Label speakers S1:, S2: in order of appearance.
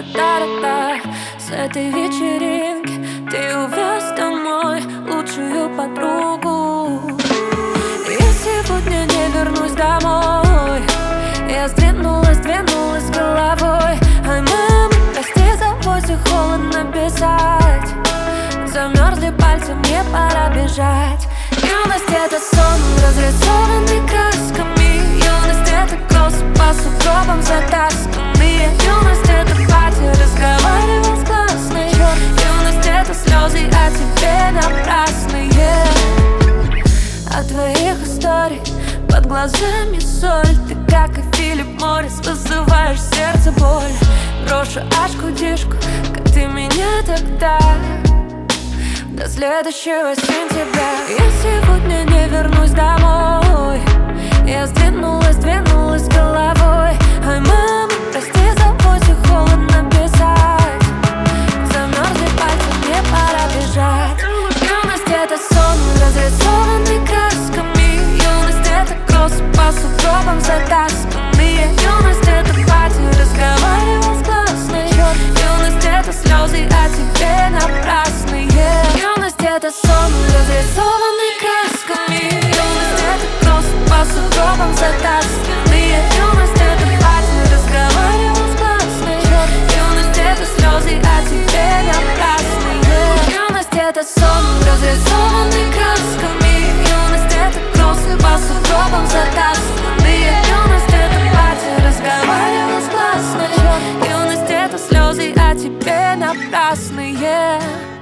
S1: та-та-та. С этой вечеринки ты увез домой лучшую подругу. Я сегодня не вернусь домой. Я сдвинулась головой. Ай, мама, прости, за возле холодно писать. Замерзли пальцы, мне пора бежать. Юность — это сон, разрисованный красками. Юность — это кросс по сугробам затасканные. Юность — это пати, разговаривал с классной. Юность — это слезы, а тебе напрасные. От твоих историй под глазами соль. Ты, как и Филипп Моррис, вызываешь в сердце боль. Брошу ашку-дишку, как ты меня тогда. До следующего сентября. Я сегодня не вернусь домой. Я сдвинулась головой. Ай, мама, прости, за возле холодно писать. Замерзли пальцы, мне пора бежать. Юность — это сон, разрисованный красками. Юность — это кросс по сугробам затасканные. Юность — это пати, разговаривал с классной. Юность — это слезы, а тебе напрасные. Юность — это сон, разрисованный красками. Юность — это кросс по сугробам затасканные. Юность — это пати, разговаривал с классной. Юность — это слезы, а тебе напрасные. Юность — это сон, разрисованный красками. Юность — это кросс по сугробам затасканные. Юность — это пати, разговаривал с классной. Юность — это слезы, а тебе напрасные.